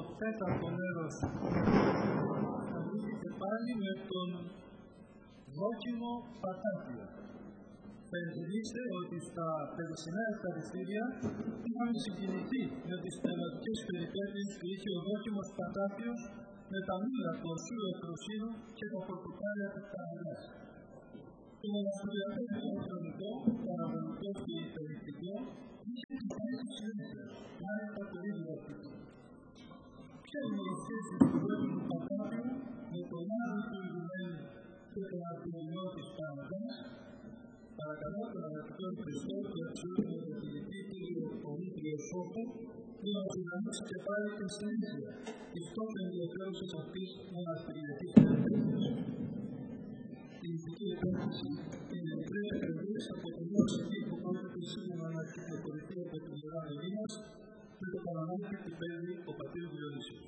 τέταρτο μέρος ασχολήθηκε πάλι με τον δόκιμο πατάτιο. Περιγύρισε ότι στα περσινά ευχαριστήρια είχαν συγκινηθεί με τις πνευματικές περιπέτειες που είχε ο δόκιμος πατάτιος με τα μήλα του οσίου εκροσύνου και τα πορτοκάλια της καρδιάς. Το μοναστηριακό χρονικό, παραβολικό και υπερηκτικό είχε τις θέσεις συνήθειας, μάλιστα το ίδιο αυτό. Ποια είναι η σχέση του δόκιμου πατάτιου με τον άλλο του ηγουμένου και τον αρχιερινό της Παναγιάς? Παρακαλώ τον αγαπητό Χριστό και αξιότιμο καθηγητή κύριο Πομήτριο Σόφο να μας δυναμώσει και πάλι την συνήθεια της τότε ενδιαφέρουσας αυτής μοναστηριακής περιπέτειας. Η ειδική επένδυση είναι μικρές ακριβές από το νέο συνθήκη που πρόκειται σήμερα να κυκλοφορηθεί από την Ιερά Ελλήνας με το παραμύθι που παίζει ο πατήρ Διονύσιος.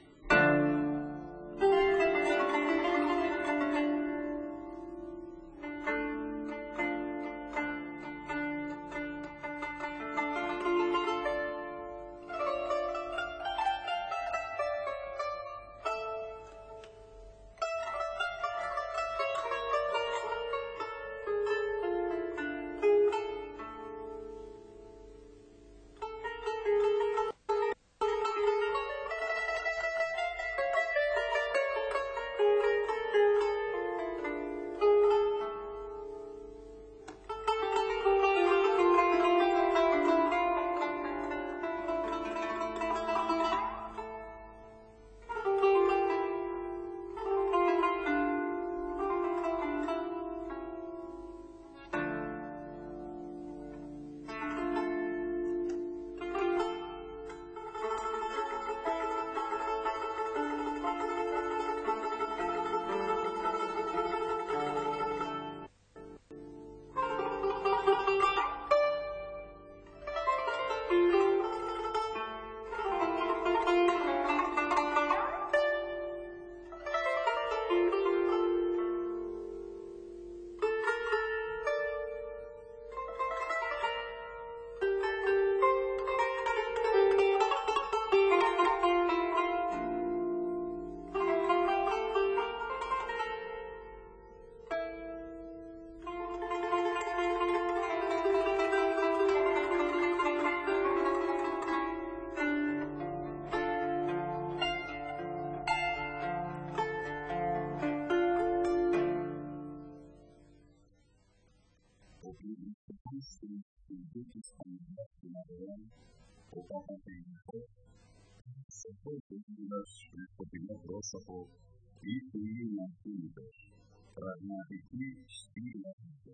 σκοπινό πρόσωπο ή του είναι ακίνητος, πραγματική στήλωση.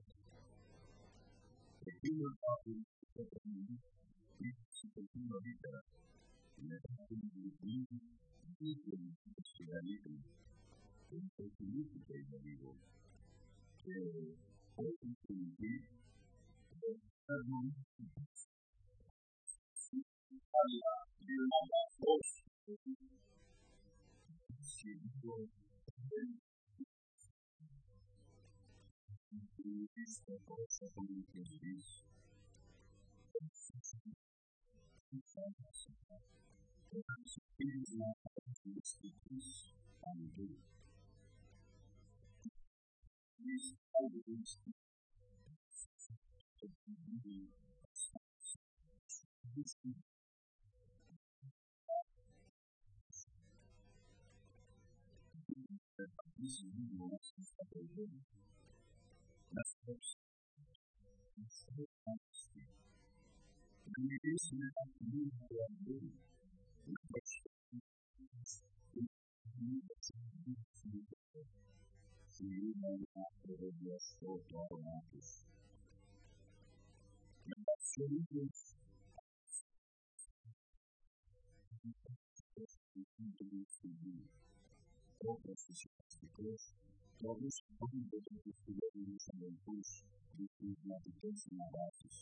Εκείνος που το προμηνεί ήρθε πολύ νωρίτερα, μετά την λυπή δίχλη στη Γαλλίκη, και υποκινήθηκε για λίγο. Και όχι την λυπή, αλλά διοναγαθώς σίγουρο δεν στο πρόσωπο και εσείς το ψηφίσμα της μυστικής αντού. Εις άλλους το παιδί This is the most important. That's first. It's so honesty. When you do something that you are doing, the question is, so you know after the rest of the practice. And that's the reason because todos podemos descobrir talentos de criatividade e inovações.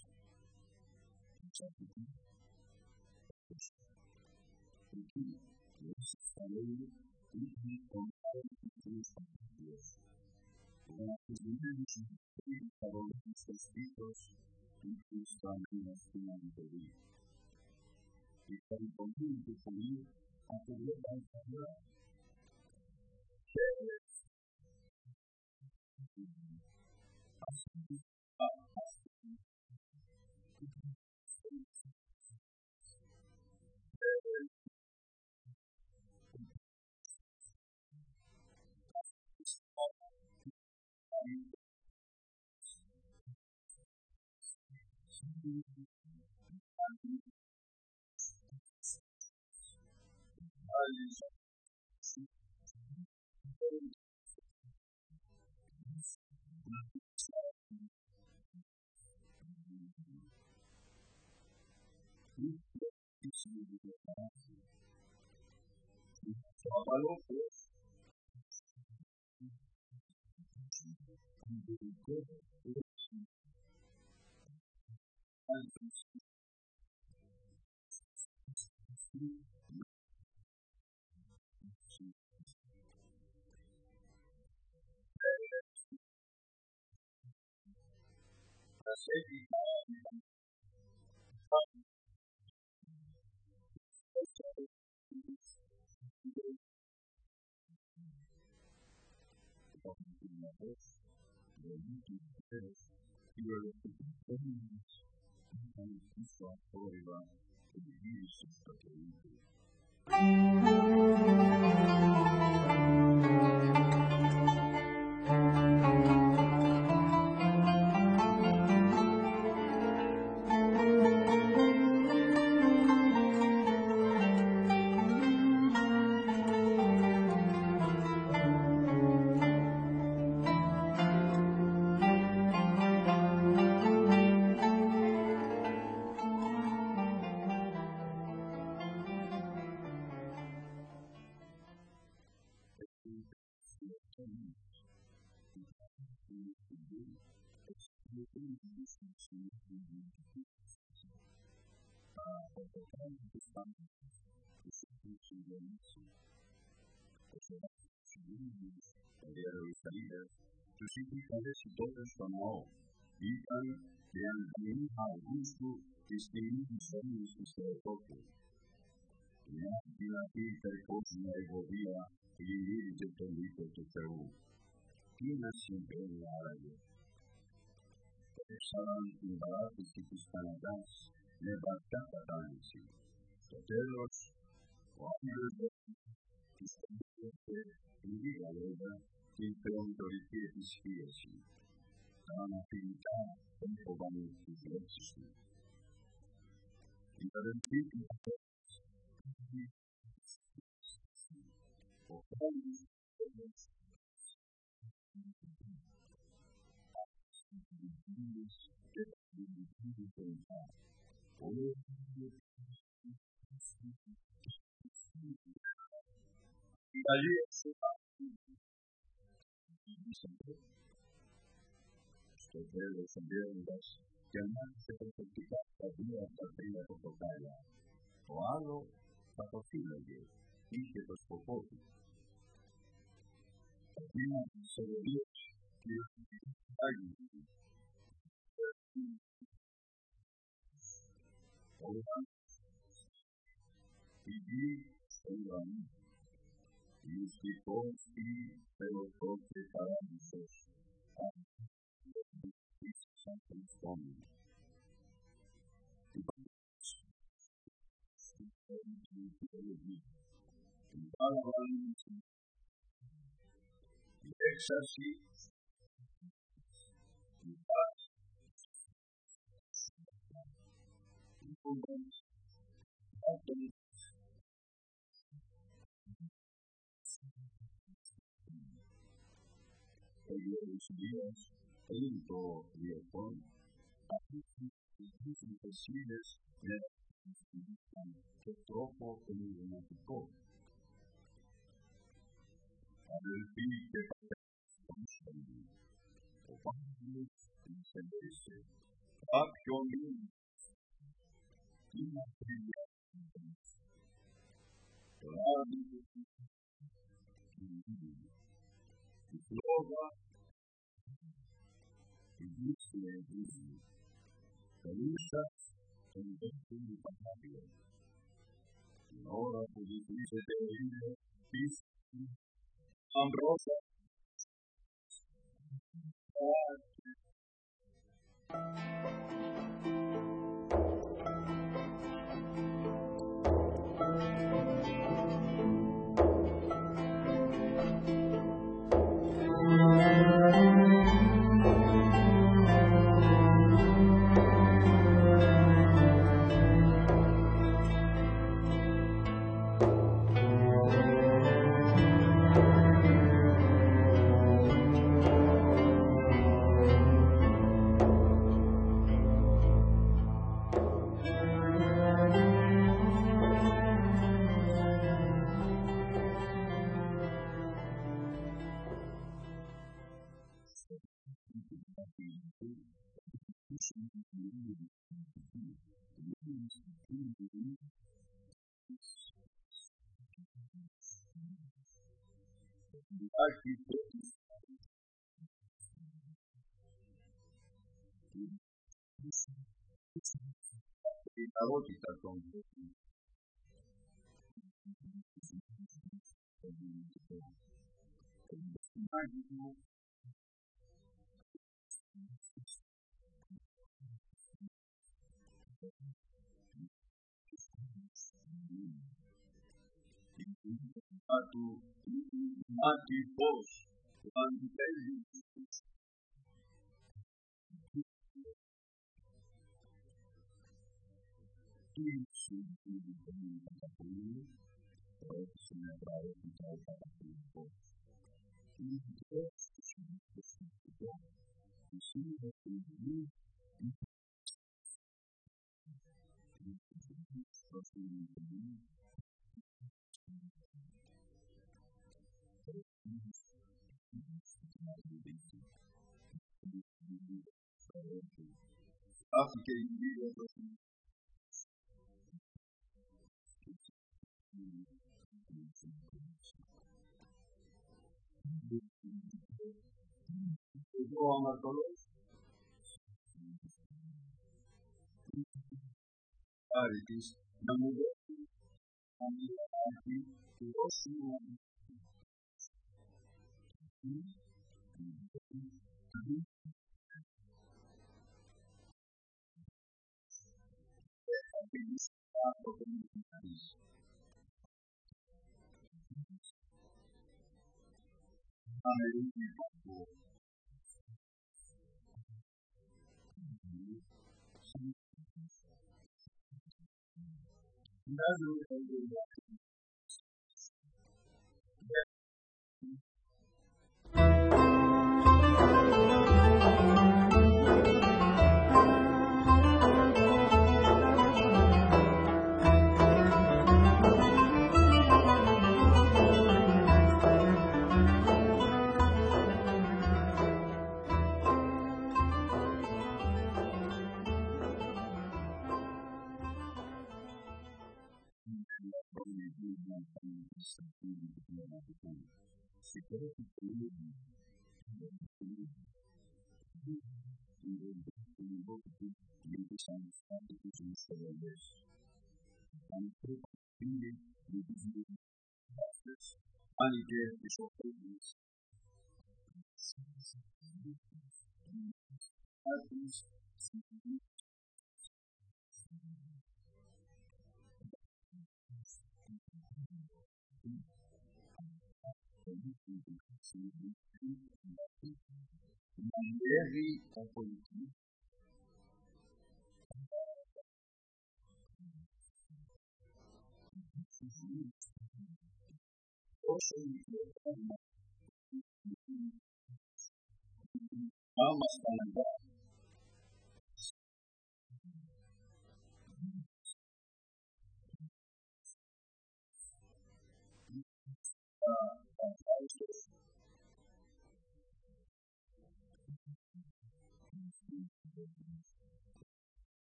Aqui, esse falei e contar os desafios. Os líderes falam dos conflitos e dos caminhos que não devem. E para o conjunto comigo, anterior da inferior. Ήταν και αν Αυγούστου τη στιγμή της έμεινης της Θεοτόκου. Μια δυνατή υπερκόσμια εγωδία πλημμύριζε τον λύκο του Θεού. Τι να συμβαίνει άραγε? Έψαραν την παράθεση της Παναγιάς με βαθιά κατάνοιξη. Στο τέλος, ο άγγελος της τονίστηκε λίγα λόγια την θεοντορική επισχύεση. Τα αναφιλικά έφοβαν τις λέξεις του. Η αδελφή του ο χρόνος και η Γαλλία στο τέλος αντέροντας και ανάγκησε προσεκτικά τα δύο από τα τρία πορτοκάλια. Το άλλο θα το φύλαγε, είχε το σκοπό του. Τα δύο της ευωδίας και άγγιζε. Όλα η γη στον ουρανό, μυστικός ή θεοτός και παράδεισος, σαν τον στόμι. Την παραβάλληση, η έξαρση, η πάση, η κούμπανση, άτομη, ο Ιερουσαλήμας, είναι το διεθόν, αυτοί τις σύλλες με και τρόπο ενεργηματικό. Αδελφοί και πατέρες, ο Παύλος μας έδειξε κάποιον μήνυμα είναι αφρίδια το λάδι η φλόγα η γύψη εγγύση το λύσας τον δεύτερο Πανάγιο Ahora pues dice teoría, dice Ambrosa.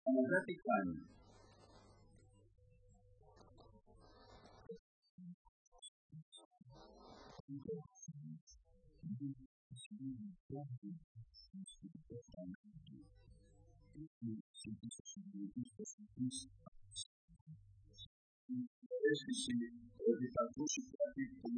Αλλά τι κάνει. Αίσθηση ότι θα ακούσει κάτι που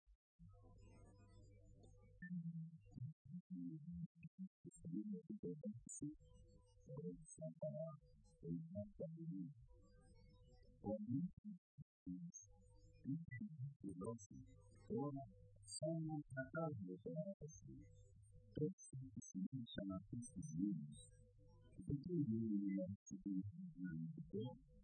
τώρα σαν να κατάβει το άθεση. Έτσι συνήθισαν αυτές τις μήνες. Δεν είναι η αρχή να είναι το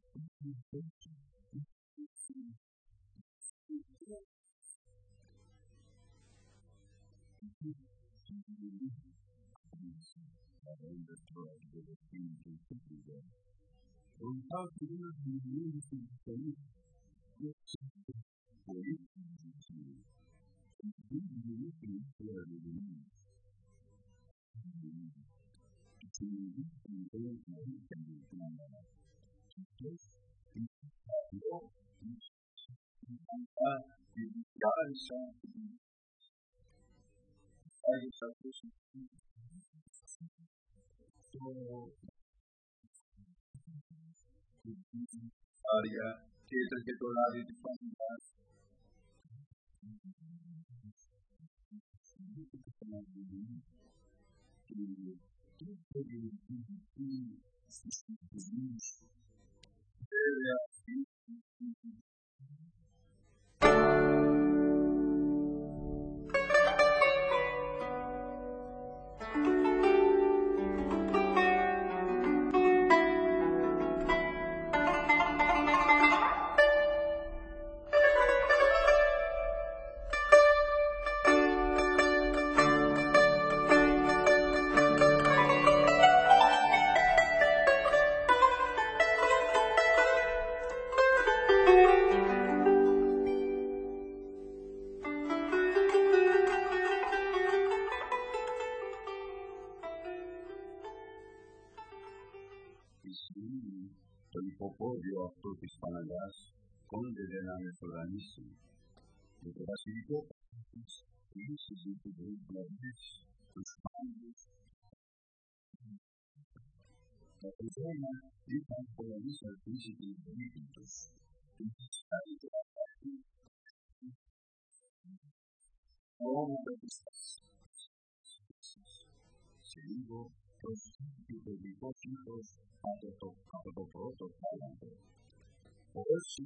Άρια και έτρεχε το λάδι της φανιλάς. Το υποπόδιο αυτό της Παναγιάς κόντευε να μεσογανίσει. Με το βασιλικό της λύσεις του Βουλγαρής τους πάντες. Τα παιδιά είχαν πολλές ελπίσεις την πολίτη τους. Τους καλύτερα κάτι. Όλο το πιστάς. Σε λίγο προσθήκη το δικό κύχος από το πρώτο θάλαμο. Όσοι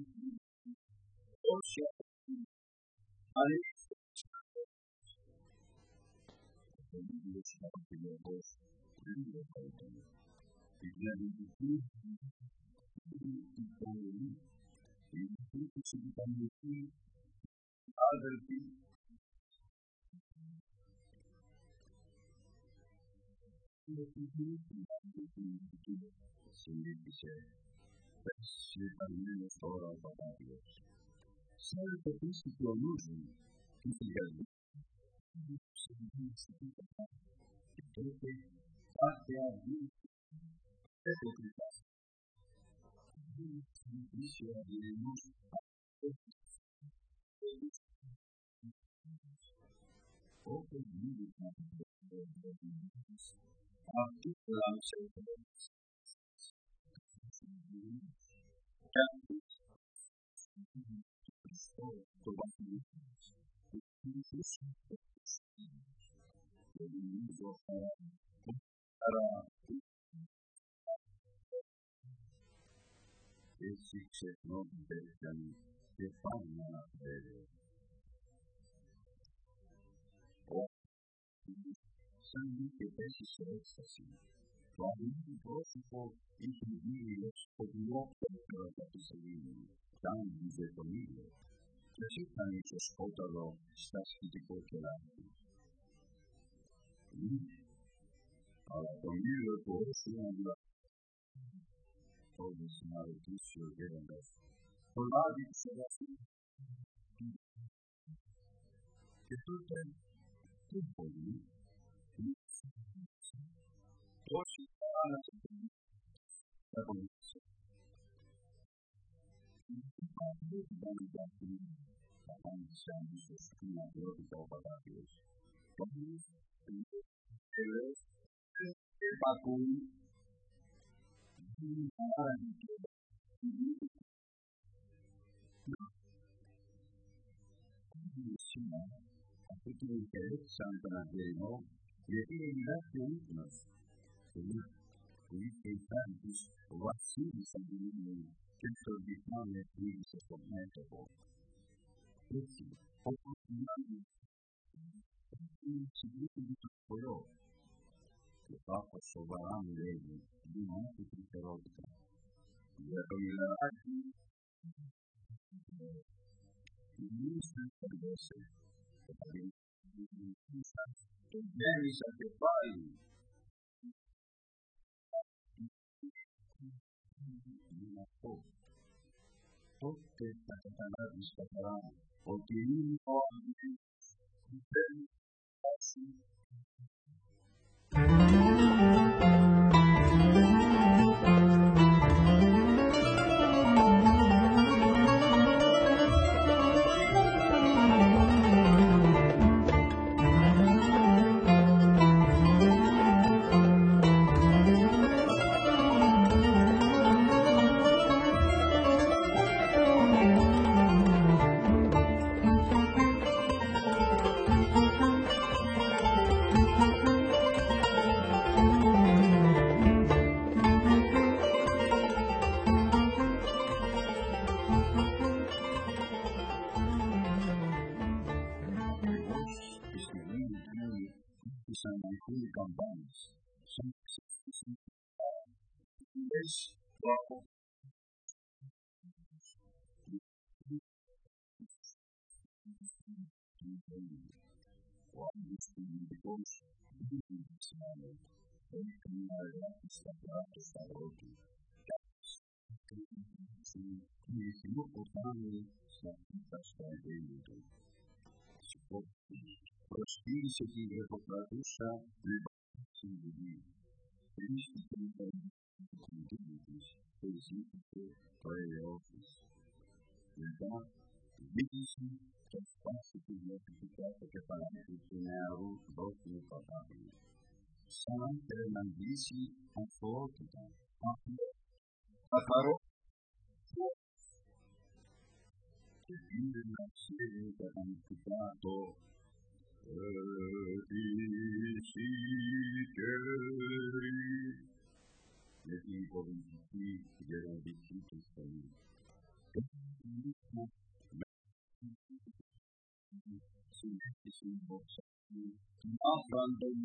ο ίδιος παραγωγός δεν το έκανε. Η διαδικική η πόλη, η υπήρξη η πανδική, άδελφοι, συνήθισε συλληταγμένος τώρα ο Παπάδιος. Σαν το πίστη του ονούζουν, του φυγαζούν, και τότε κάθε αυγή έχω κρυφάσει. Συνήθισε ο αγγελινός όπως μίλης να αυτή λάμψε ο Θεός. Και αυτή το βασιλικό και συνήθως και νομίζω άρα εσύ ξεχνώ την τέτοια μου και πάνε να αναφέρω. Σαν είχε πέσει σε έκσταση. Το αγγλικό πρόσωπο είχε γίνει ως κοντινόφτερο από τη σελήνη, τάμπιζε τον ήλιο και ήταν στο σκόταδο στα σκητικό κελάκι. Αλλά τον ήλιο του όσου όλες να ρωτήσει ο γέροντας, το λάδι της εργασίας. Και τότε, τι πολύ, όσοι θάλασσα Acontecer. Vamos dar aqui a condição dos seus criadores ao Deus. Vamos ter bagulho de Aqui que interessante na vida, e aqui ele dá perguntas. Interessantes, o vacilo sabe que o vital é que se comete por esse oportunidade de seguro que toca soberano dele de uma psicológica. E a realidade isso é você. Também isso é que faz. Porque está tentando escapar, porque ele pode ser assim. Campanas. São Prospício que reportadusa levanta-se Cristo tem conteúdos específicos para eles. Então, diz-se que as partes que identificam que para funcionário do papai são permanece a força a farol que vive na série da identificado Letting go into see together with teachers for you. Not random.